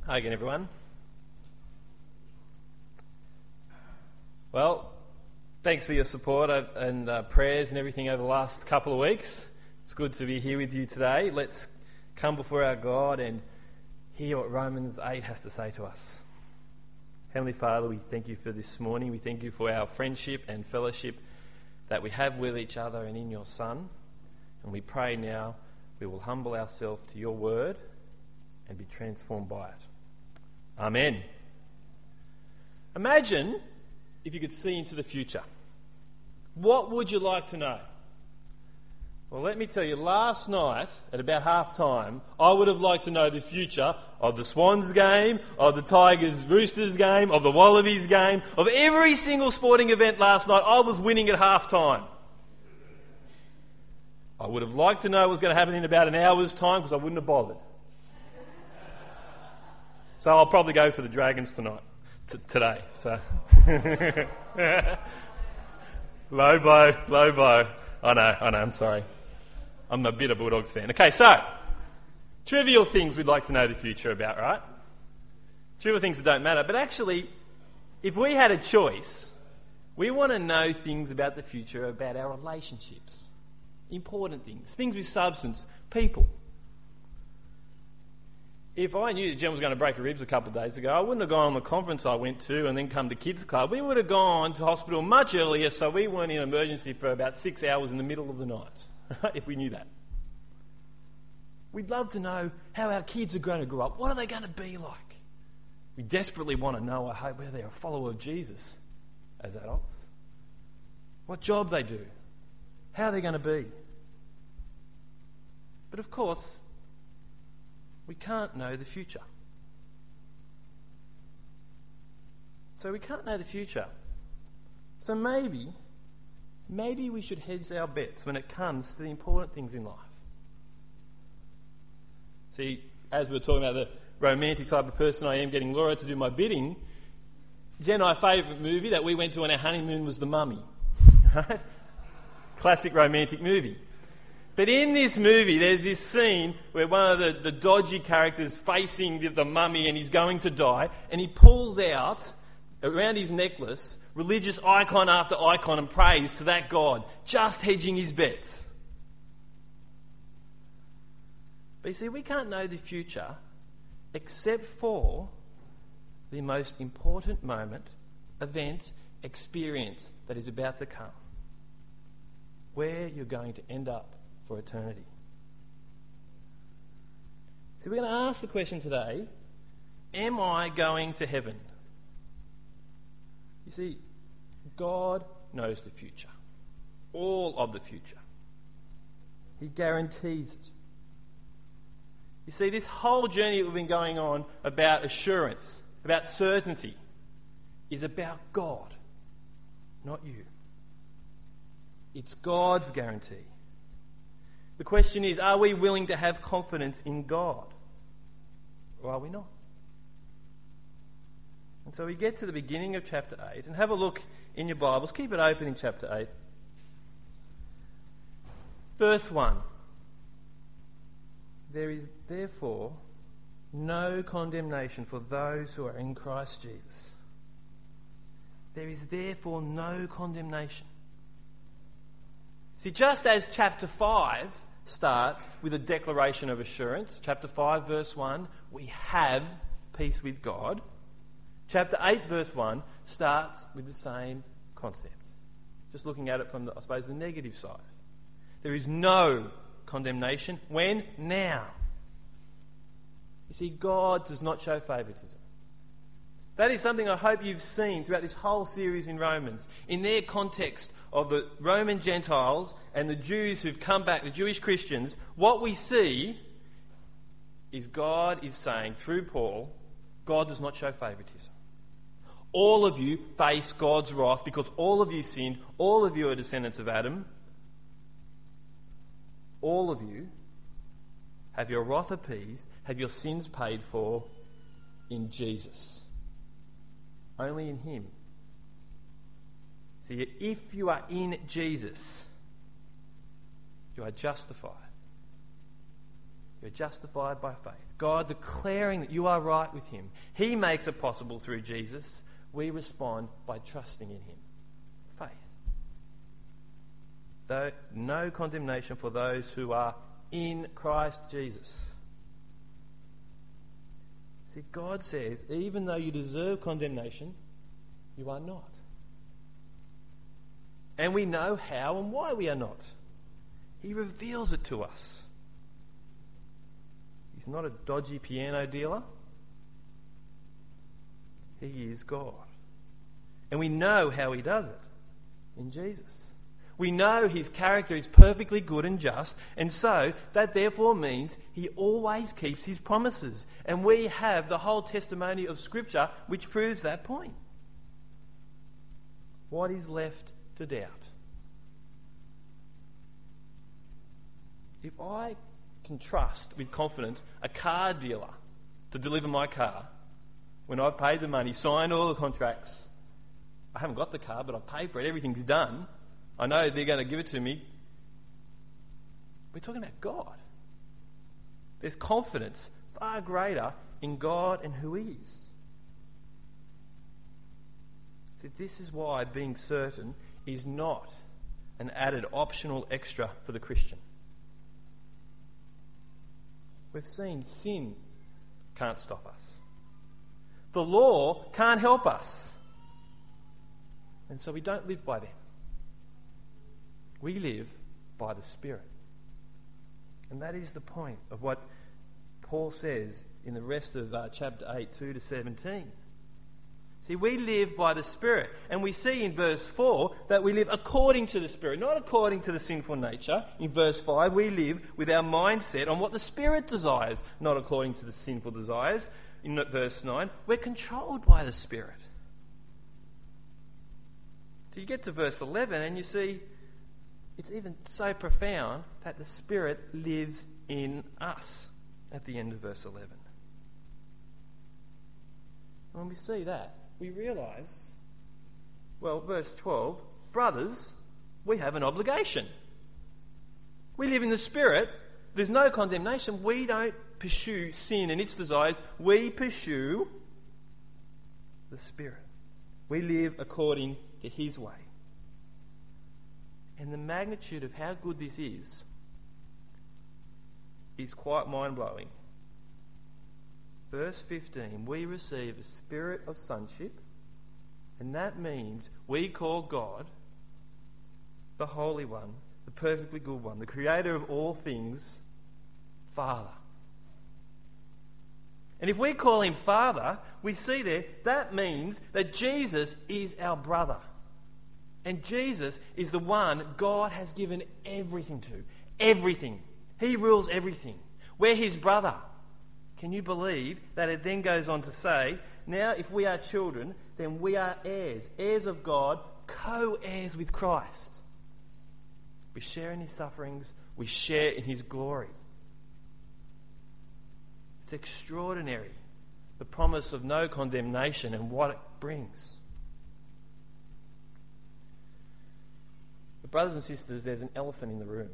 Hi again, everyone. Well, thanks for your support and prayers and everything over the last couple of weeks. It's good to be here with you today. Let's come before our God and hear what Romans 8 has to say to us. Heavenly Father, we thank you for this morning. We thank you for our friendship and fellowship that we have with each other and in your Son. And we pray now we will humble ourselves to your word and be transformed by it. Amen. Imagine if you could see into the future. What would you like to know? Well, let me tell you, last night at about half-time, I would have liked to know the future of the Swans game, of the Tigers-Roosters game, of the Wallabies game, of every single sporting event last night. I was winning at half-time. I would have liked to know what was going to happen in about an hour's time because I wouldn't have bothered. So I'll probably go for the Dragons tonight, today. So low blow. I know, I'm sorry. I'm a bit of a Bulldogs fan. Okay, so trivial things we'd like to know the future about, right? Trivial things that don't matter. But actually, if we had a choice, we want to know things about the future, about our relationships. Important things with substance, people. If I knew that Jen was going to break her ribs a couple of days ago, I wouldn't have gone on the conference I went to and then come to Kids Club. We would have gone to hospital much earlier so we weren't in emergency for about 6 hours in the middle of the night, if we knew that. We'd love to know how our kids are going to grow up. What are they going to be like? We desperately want to know, I hope, whether they're a follower of Jesus as adults. What job they do. How they're going to be. But of course, we can't know the future. So we can't know the future. So maybe we should hedge our bets when it comes to the important things in life. See, as we were talking about the romantic type of person I am, getting Laura to do my bidding, Jen and our favourite movie that we went to on our honeymoon was The Mummy. Right? Classic romantic movie. But in this movie, there's this scene where one of the dodgy characters facing the mummy and he's going to die, and he pulls out, around his necklace, religious icon after icon and prays to that God, just hedging his bets. But you see, we can't know the future except for the most important moment, event, experience that is about to come. Where you're going to end up for eternity. So we're going to ask the question today, am I going to heaven? You see, God knows the future. All of the future. He guarantees it. You see, this whole journey that we've been going on about assurance, about certainty, is about God, not you. It's God's guarantee. The question is, are we willing to have confidence in God? Or are we not? And so we get to the beginning of chapter 8 and have a look in your Bibles. Keep it open in chapter 8. Verse 1. There is therefore no condemnation for those who are in Christ Jesus. There is therefore no condemnation. See, just as chapter 5 starts with a declaration of assurance, chapter 5 verse 1, we have peace with God. Chapter 8 verse 1 starts with the same concept. Just looking at it from, the negative side. There is no condemnation. When? Now. You see, God does not show favouritism. That is something I hope you've seen throughout this whole series in Romans. In their context of the Roman Gentiles and the Jews who've come back, the Jewish Christians, what we see is God is saying through Paul, God does not show favouritism. All of you face God's wrath because all of you sinned, all of you are descendants of Adam. All of you have your wrath appeased, have your sins paid for in Jesus. Only in him. See, if you are in Jesus, you are justified. You're justified by faith. God declaring that you are right with him. He makes it possible through Jesus. We respond by trusting in him. Faith. Though no condemnation for those who are in Christ Jesus. See, God says, even though you deserve condemnation, you are not. And we know how and why we are not. He reveals it to us. He's not a dodgy piano dealer. He is God. And we know how he does it in Jesus. We know his character is perfectly good and just, and so that therefore means he always keeps his promises. And we have the whole testimony of Scripture which proves that point. What is left to doubt? If I can trust with confidence a car dealer to deliver my car, when I've paid the money, signed all the contracts, I haven't got the car, but I've paid for it, everything's done, I know they're going to give it to me. We're talking about God. There's confidence far greater in God and who he is. See, this is why being certain is not an added optional extra for the Christian. We've seen sin can't stop us. The law can't help us. And so we don't live by them. We live by the Spirit. And that is the point of what Paul says in the rest of chapter 8, 2 to 17. See, we live by the Spirit. And we see in verse 4 that we live according to the Spirit, not according to the sinful nature. In verse 5, we live with our mindset on what the Spirit desires, not according to the sinful desires. In verse 9, we're controlled by the Spirit. So you get to verse 11 and you see it's even so profound that the Spirit lives in us at the end of verse 11. When we see that, we realise, well, verse 12, brothers, we have an obligation. We live in the Spirit. There's no condemnation. We don't pursue sin and its desires. We pursue the Spirit. We live according to his way. And the magnitude of how good this is quite mind-blowing. Verse 15, we receive a spirit of sonship, and that means we call God, the Holy One, the perfectly good one, the creator of all things, Father. And if we call him Father, we see there, that means that Jesus is our brother. And Jesus is the one God has given everything to. Everything. He rules everything. We're his brother. Can you believe that it then goes on to say, now if we are children, then we are heirs. Heirs of God, co-heirs with Christ. We share in his sufferings. We share in his glory. It's extraordinary, the promise of no condemnation and what it brings. But brothers and sisters, there's an elephant in the room.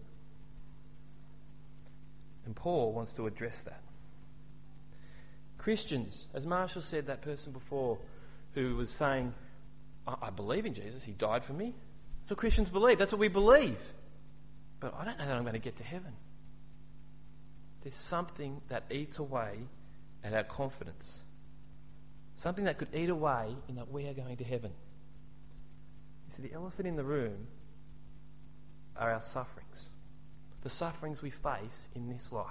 And Paul wants to address that. Christians, as Marshall said, that person before who was saying, I believe in Jesus, he died for me. That's what Christians believe. That's what we believe. But I don't know that I'm going to get to heaven. There's something that eats away at our confidence. Something that could eat away in that we are going to heaven. You see, the elephant in the room are our sufferings. The sufferings we face in this life.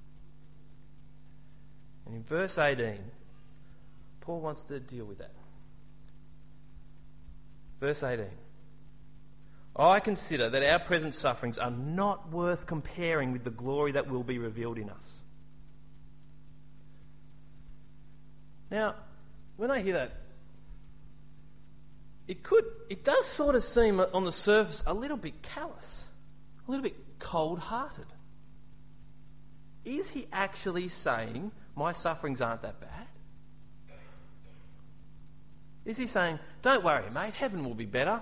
And in verse 18, Paul wants to deal with that. Verse 18. I consider that our present sufferings are not worth comparing with the glory that will be revealed in us. Now, when I hear that, it does sort of seem on the surface a little bit callous, a little bit cold-hearted. Is he actually saying my sufferings aren't that bad? Is he saying, don't worry, mate, heaven will be better?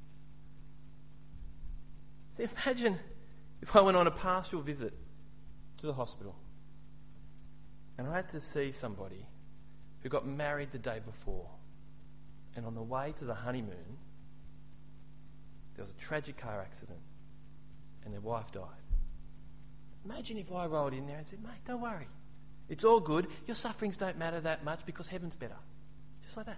See, imagine if I went on a pastoral visit to the hospital. And I had to see somebody who got married the day before. And on the way to the honeymoon, there was a tragic car accident and their wife died. Imagine if I rolled in there and said, mate, don't worry. It's all good. Your sufferings don't matter that much because heaven's better. Just like that.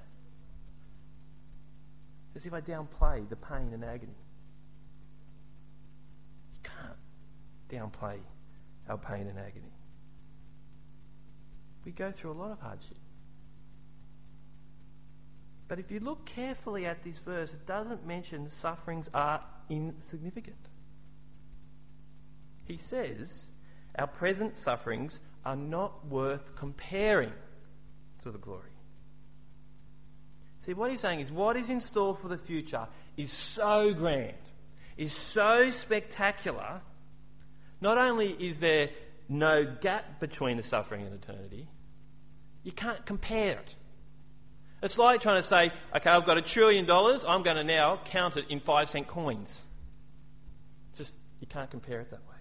As if I downplay the pain and agony. You can't downplay our pain and agony. We go through a lot of hardship. But if you look carefully at this verse, it doesn't mention sufferings are insignificant. He says our present sufferings are not worth comparing to the glory. See, what he's saying is what is in store for the future is so grand, is so spectacular. Not only is there no gap between the suffering and eternity, you can't compare it. It's like trying to say, okay, I've got $1 trillion, I'm going to now count it in 5-cent coins. It's just, you can't compare it that way.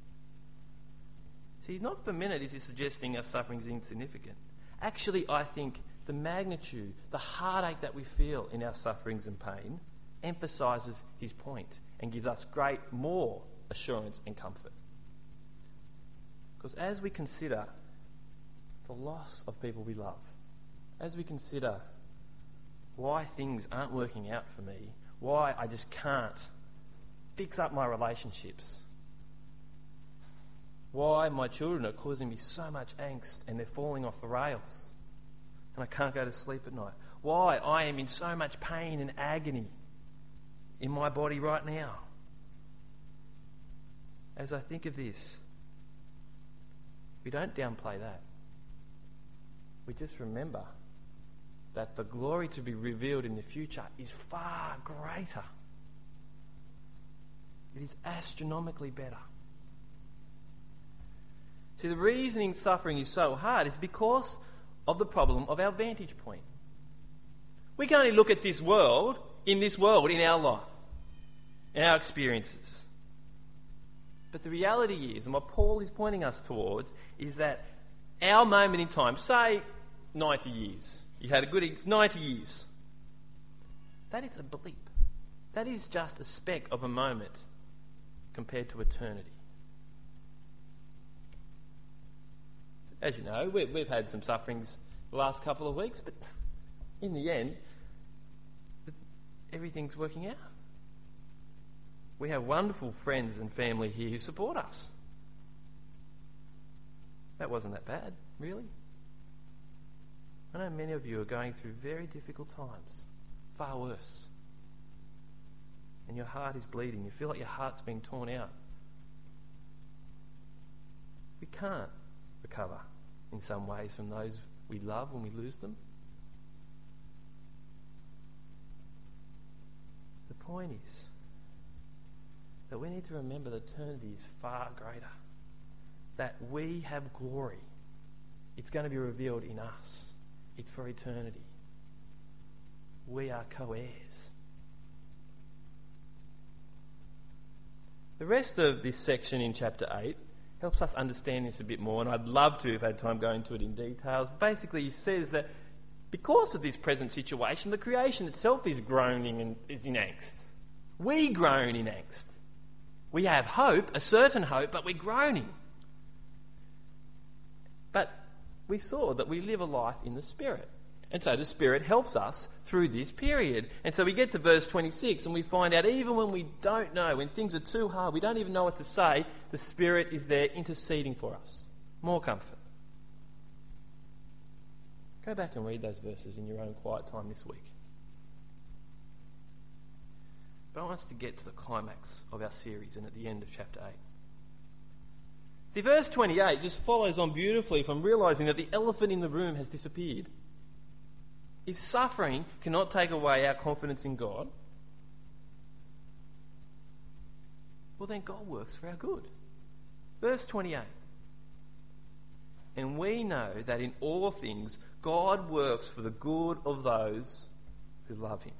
See, not for a minute is he suggesting our suffering is insignificant. Actually, I think the magnitude, the heartache that we feel in our sufferings and pain emphasises his point and gives us more assurance and comfort. Because as we consider the loss of people we love, as we consider why things aren't working out for me, why I just can't fix up my relationships, why my children are causing me so much angst and they're falling off the rails and I can't go to sleep at night, why I am in so much pain and agony in my body right now. As I think of this, we don't downplay that. We just remember that the glory to be revealed in the future is far greater. It is astronomically better. See, the reasoning suffering is so hard is because of the problem of our vantage point. We can only look at this world, in our life, in our experiences. But the reality is, and what Paul is pointing us towards, is that our moment in time, say 90 years, you had a good 90 years, that is a blip. That is just a speck of a moment compared to eternity. As you know, we've had some sufferings the last couple of weeks, but in the end, everything's working out. We have wonderful friends and family here who support us. That wasn't that bad, really. I know many of you are going through very difficult times, far worse. And your heart is bleeding. You feel like your heart's being torn out. We can't recover in some ways from those we love when we lose them. The point is that we need to remember that eternity is far greater. That we have glory. It's going to be revealed in us. It's for eternity. We are co-heirs. The rest of this section in chapter 8 helps us understand this a bit more, and I'd love to, if I had time, go into it in details. Basically, he says that because of this present situation, the creation itself is groaning and is in angst. We groan in angst. We have hope, a certain hope, but we're groaning. But we saw that we live a life in the Spirit. And so the Spirit helps us through this period. And so we get to verse 26 and we find out even when we don't know, when things are too hard, we don't even know what to say, the Spirit is there interceding for us. More comfort. Go back and read those verses in your own quiet time this week. But I want us to get to the climax of our series and at the end of chapter 8. See, verse 28 just follows on beautifully from realising that the elephant in the room has disappeared. If suffering cannot take away our confidence in God, well then God works for our good. Verse 28. And we know that in all things God works for the good of those who love him,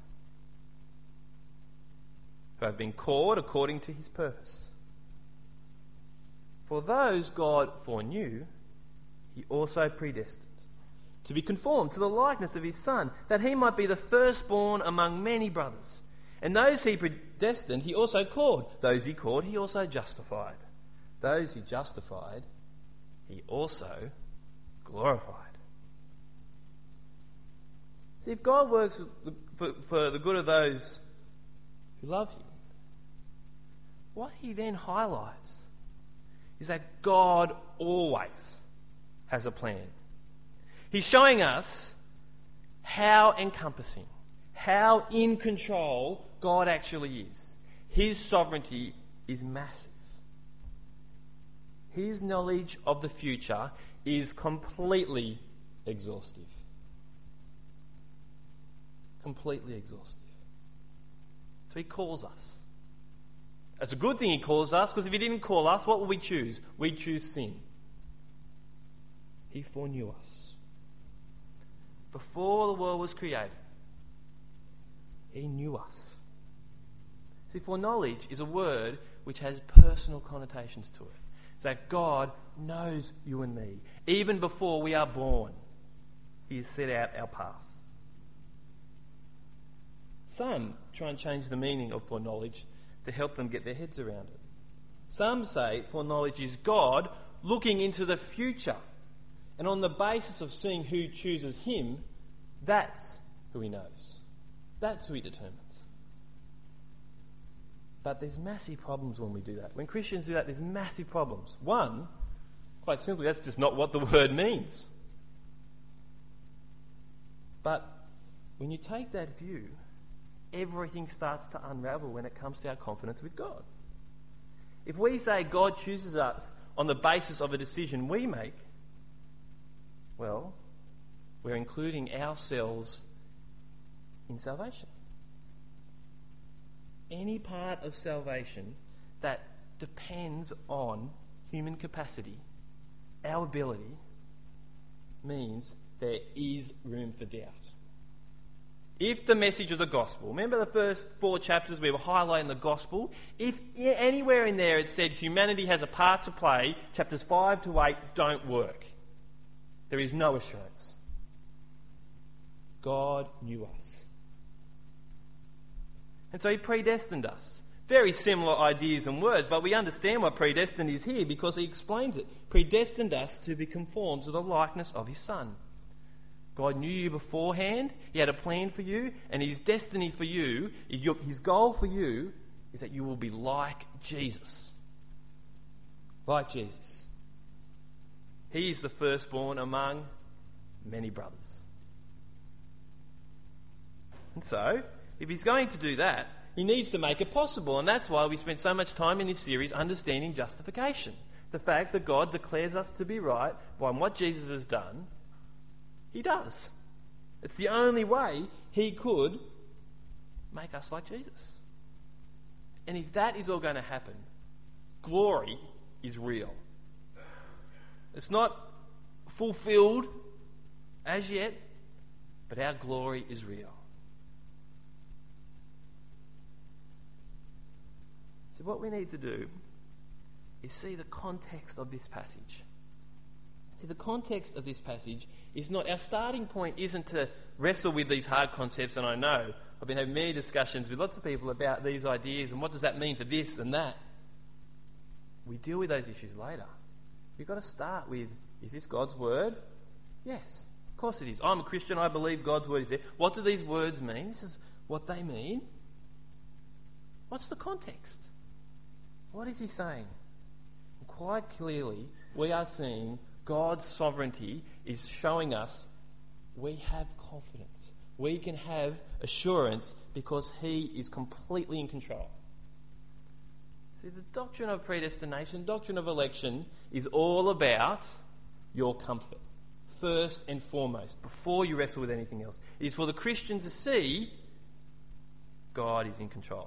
who have been called according to his purpose. For those God foreknew, he also predestined to be conformed to the likeness of his Son, that he might be the firstborn among many brothers. And those he predestined, he also called. Those he called, he also justified. Those he justified, he also glorified. See, if God works for the good of those who love him, what he then highlights is that God always has a plan. He's showing us how encompassing, how in control God actually is. His sovereignty is massive. His knowledge of the future is completely exhaustive. Completely exhaustive. So he calls us. It's a good thing he calls us, because if he didn't call us, what will we choose? We'd choose sin. He foreknew us. Before the world was created, he knew us. See, foreknowledge is a word which has personal connotations to it. It's that God knows you and me. Even before we are born, he has set out our path. Some try and change the meaning of foreknowledge to help them get their heads around it. Some say foreknowledge is God looking into the future, and on the basis of seeing who chooses him, that's who he knows. That's who he determines. But there's massive problems when we do that. When Christians do that, there's massive problems. One, quite simply, that's just not what the word means. But when you take that view, everything starts to unravel when it comes to our confidence with God. If we say God chooses us on the basis of a decision we make, well, we're including ourselves in salvation. Any part of salvation that depends on human capacity, our ability, means there is room for doubt. If the message of the gospel, remember the first 4 chapters we were highlighting the gospel, if anywhere in there it said humanity has a part to play, chapters 5 to 8 don't work. There is no assurance. God knew us. And so he predestined us. Very similar ideas and words, but we understand what predestined is here because he explains it. Predestined us to be conformed to the likeness of his Son. God knew you beforehand. He had a plan for you, and his destiny for you, his goal for you, is that you will be like Jesus. Like Jesus. He is the firstborn among many brothers. And so, if he's going to do that, he needs to make it possible, and that's why we spent so much time in this series understanding justification. The fact that God declares us to be right by what Jesus has done. He does. It's the only way he could make us like Jesus. And if that is all going to happen, glory is real. It's not fulfilled as yet, but our glory is real. So what we need to do is see the context of this passage. See, the context of this passage is not, our starting point isn't to wrestle with these hard concepts, and I know I've been having many discussions with lots of people about these ideas and what does that mean for this and that. We deal with those issues later. We've got to start with, is this God's word? Yes, of course it is. I'm a Christian, I believe God's word is there. What do these words mean? This is what they mean. What's the context? What is he saying? And quite clearly, we are seeing God's sovereignty is showing us we have confidence. We can have assurance because he is completely in control. See, the doctrine of predestination, doctrine of election, is all about your comfort, first and foremost, before you wrestle with anything else. It is for the Christian to see God is in control.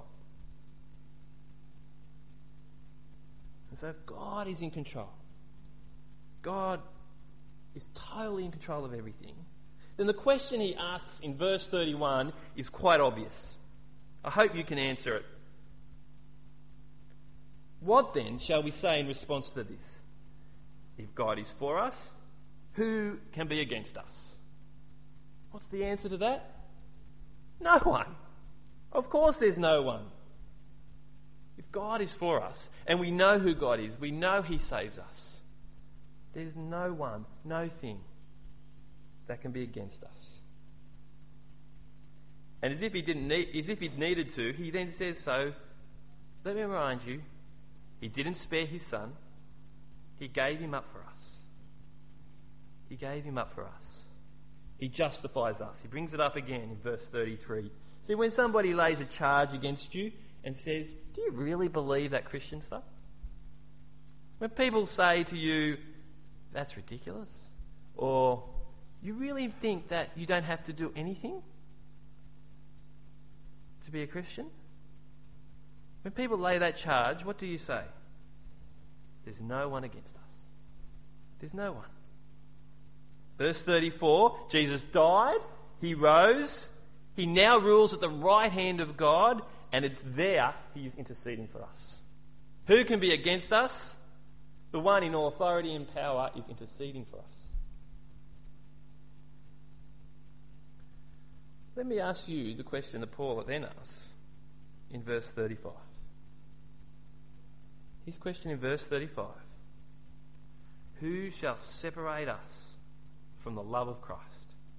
And so if God is in control, God is totally in control of everything, then the question he asks in verse 31 is quite obvious. I hope you can answer it. What then shall we say in response to this? If God is for us, who can be against us? What's the answer to that? No one. Of course there's no one. If God is for us, and we know who God is, we know he saves us, there's no one, no thing that can be against us. And as if he needed to, he then says, so, let me remind you, he didn't spare his son. He gave him up for us. He gave him up for us. He justifies us. He brings it up again in verse 33. See, when somebody lays a charge against you and says, do you really believe that Christian stuff? When people say to you, that's ridiculous, or you really think that you don't have to do anything to be a Christian? When people lay that charge, what do you say? There's no one against us. There's no one. Verse 34, Jesus died, he rose, he now rules at the right hand of God, and it's there he is interceding for us. Who can be against us? The one in all authority and power is interceding for us. Let me ask you the question that Paul then asks in verse 35. His question in verse 35. Who shall separate us from the love of Christ?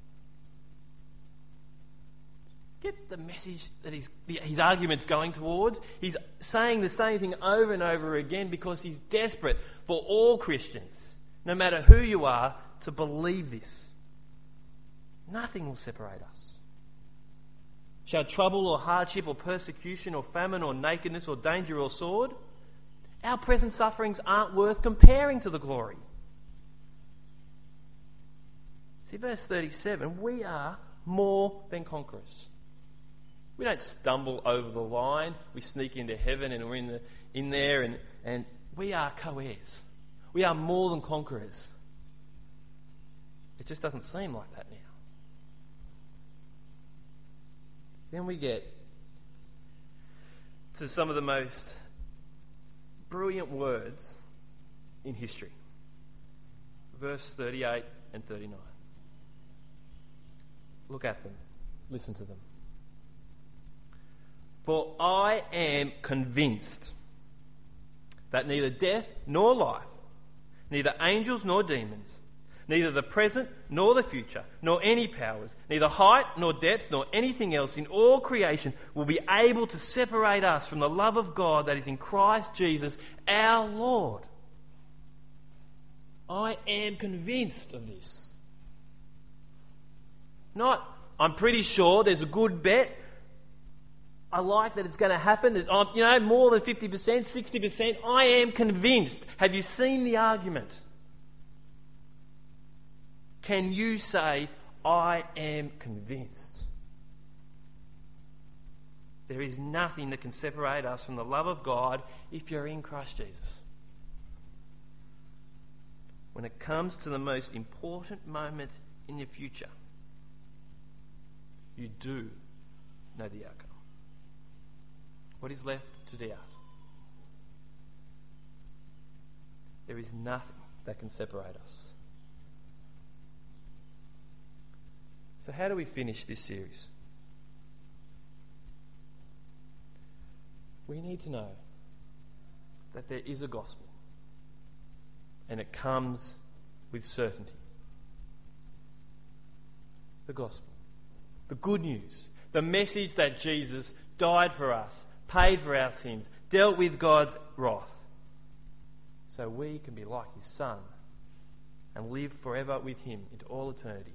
Get the message that his argument's going towards. He's saying the same thing over and over again because he's desperate for all Christians, no matter who you are, to believe this. Nothing will separate us. Shall trouble or hardship or persecution or famine or nakedness or danger or sword? Our present sufferings aren't worth comparing to the glory. See, verse 37, we are more than conquerors. We don't stumble over the line. We sneak into heaven and we're in there and we are co-heirs. We are more than conquerors. It just doesn't seem like that now. Then we get to some of the most brilliant words in history. Verse 38 and 39. Look at them. Listen to them. For I am convinced that neither death nor life, neither angels nor demons, neither the present nor the future, nor any powers, neither height nor depth nor anything else in all creation will be able to separate us from the love of God that is in Christ Jesus our Lord. I am convinced of this. Not, I'm pretty sure, there's a good bet, I like that it's going to happen, more than 50%, 60%, I am convinced. Have you seen the argument? Can you say, I am convinced? There is nothing that can separate us from the love of God if you're in Christ Jesus. When it comes to the most important moment in your future, you do know the outcome. What is left to doubt? There is nothing that can separate us. So how do we finish this series? We need to know that there is a gospel, and it comes with certainty. The gospel, the good news, the message that Jesus died for us, paid for our sins, dealt with God's wrath, so we can be like his Son and live forever with him into all eternity,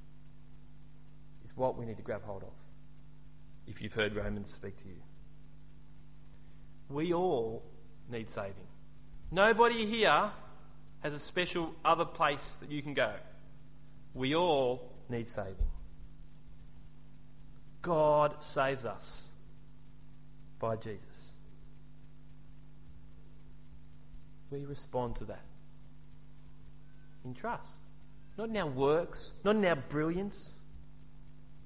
is what we need to grab hold of, if you've heard Romans speak to you. We all need saving. Nobody here has a special other place that you can go. We all need saving. God saves us by Jesus. We respond to that in trust. Not in our works, not in our brilliance.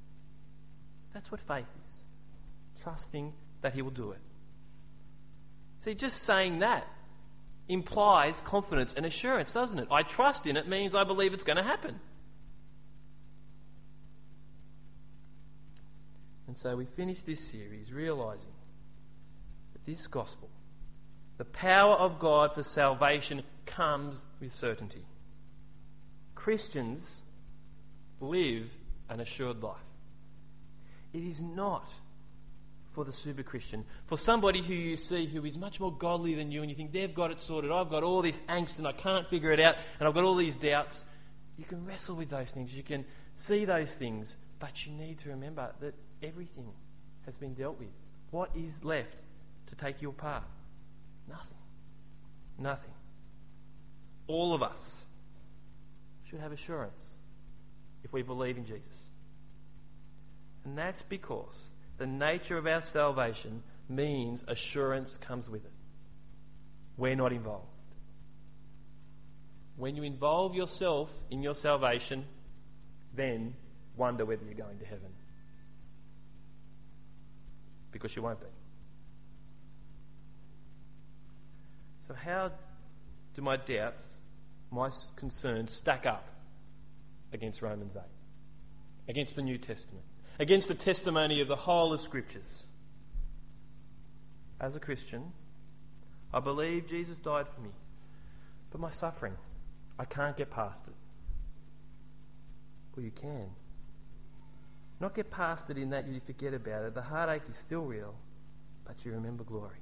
That's what faith is. Trusting that he will do it. See, just saying that implies confidence and assurance, doesn't it? I trust in it means I believe it's going to happen. And so we finish this series realising that this gospel, the power of God for salvation, comes with certainty. Christians live an assured life. It is not for the super Christian, for somebody who you see who is much more godly than you and you think they've got it sorted, I've got all this angst and I can't figure it out and I've got all these doubts. You can wrestle with those things, you can see those things, but you need to remember that everything has been dealt with. What is left to take you apart? Nothing. Nothing. All of us should have assurance if we believe in Jesus. And that's because the nature of our salvation means assurance comes with it. We're not involved. When you involve yourself in your salvation, then wonder whether you're going to heaven. Because you won't be. So how do my doubts, my concerns stack up against Romans 8? Against the New Testament? Against the testimony of the whole of Scriptures? As a Christian, I believe Jesus died for me. But my suffering, I can't get past it. Well, you can. Not get past it in that you forget about it. The heartache is still real, but you remember glory.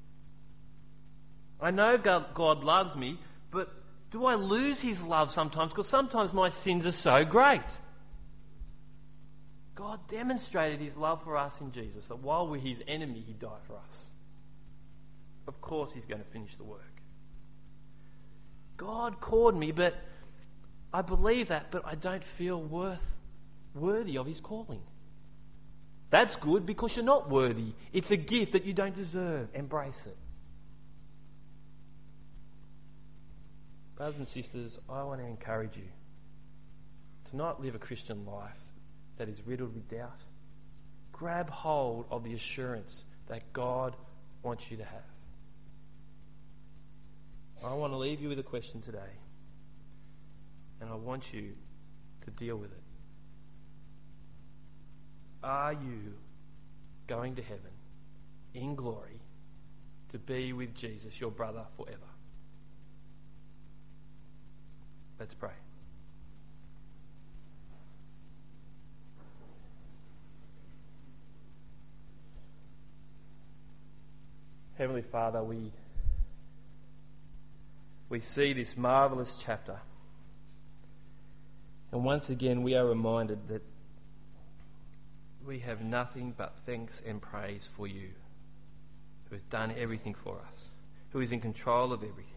I know God loves me, but do I lose his love sometimes? Because sometimes my sins are so great. God demonstrated his love for us in Jesus, that while we're his enemy, he died for us. Of course he's going to finish the work. God called me, but I believe that, but I don't feel worthy of his calling. That's good because you're not worthy. It's a gift that you don't deserve. Embrace it. Brothers and sisters, I want to encourage you to not live a Christian life that is riddled with doubt. Grab hold of the assurance that God wants you to have. I want to leave you with a question today, and I want you to deal with it. Are you going to heaven in glory to be with Jesus, your brother, forever? Let's pray. Heavenly Father, we see this marvellous chapter. And once again we are reminded that we have nothing but thanks and praise for you, who has done everything for us, who is in control of everything.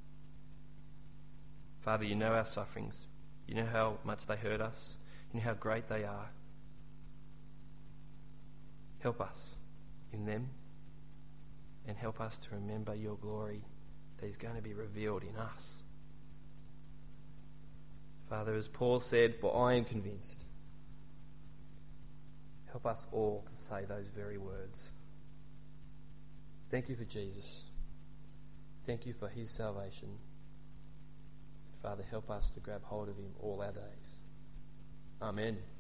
Father, you know our sufferings. You know how much they hurt us. You know how great they are. Help us in them, and help us to remember your glory that is going to be revealed in us. Father, as Paul said, for I am convinced. Help us all to say those very words. Thank you for Jesus. Thank you for his salvation. Father, help us to grab hold of him all our days. Amen.